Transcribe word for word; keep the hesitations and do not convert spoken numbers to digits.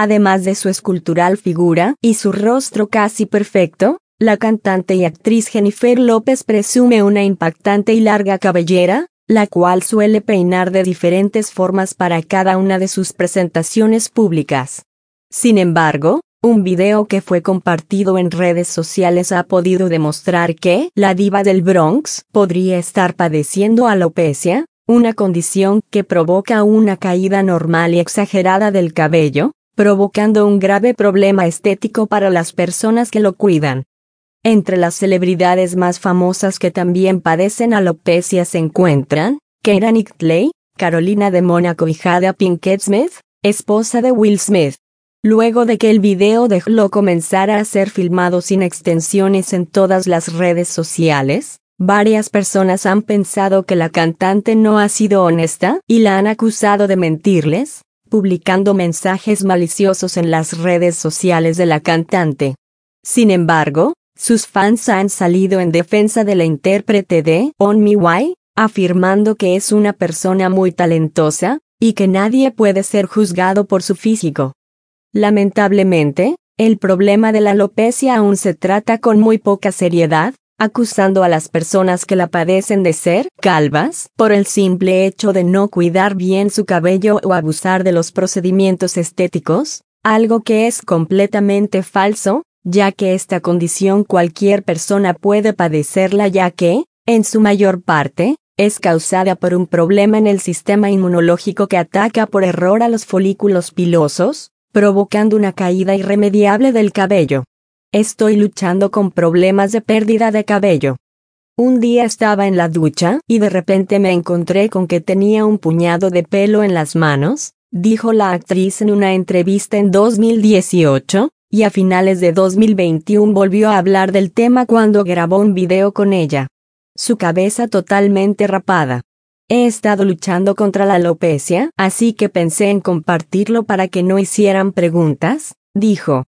Además de su escultural figura y su rostro casi perfecto, la cantante y actriz Jennifer López presume una impactante y larga cabellera, la cual suele peinar de diferentes formas para cada una de sus presentaciones públicas. Sin embargo, un video que fue compartido en redes sociales ha podido demostrar que la diva del Bronx podría estar padeciendo alopecia, una condición que provoca una caída normal y exagerada del cabello, provocando un grave problema estético para las personas que lo cuidan. Entre las celebridades más famosas que también padecen alopecia se encuentran Keira Knightley, Carolina de Mónaco y Jada Pinkett Smith, esposa de Will Smith. Luego de que el video de Hello comenzara a ser filmado sin extensiones en todas las redes sociales, varias personas han pensado que la cantante no ha sido honesta y la han acusado de mentirles, publicando mensajes maliciosos en las redes sociales de la cantante. Sin embargo, sus fans han salido en defensa de la intérprete de On My Way, afirmando que es una persona muy talentosa, y que nadie puede ser juzgado por su físico. Lamentablemente, el problema de la alopecia aún se trata con muy poca seriedad, acusando a las personas que la padecen de ser calvas por el simple hecho de no cuidar bien su cabello o abusar de los procedimientos estéticos, algo que es completamente falso, ya que esta condición cualquier persona puede padecerla ya que, en su mayor parte, es causada por un problema en el sistema inmunológico que ataca por error a los folículos pilosos, provocando una caída irremediable del cabello. Estoy luchando con problemas de pérdida de cabello. Un día estaba en la ducha y de repente me encontré con que tenía un puñado de pelo en las manos, dijo la actriz en una entrevista en dos mil dieciocho, y a finales de dos mil veintiuno volvió a hablar del tema cuando grabó un video con ella. Su cabeza totalmente rapada. He estado luchando contra la alopecia, así que pensé en compartirlo para que no hicieran preguntas, dijo.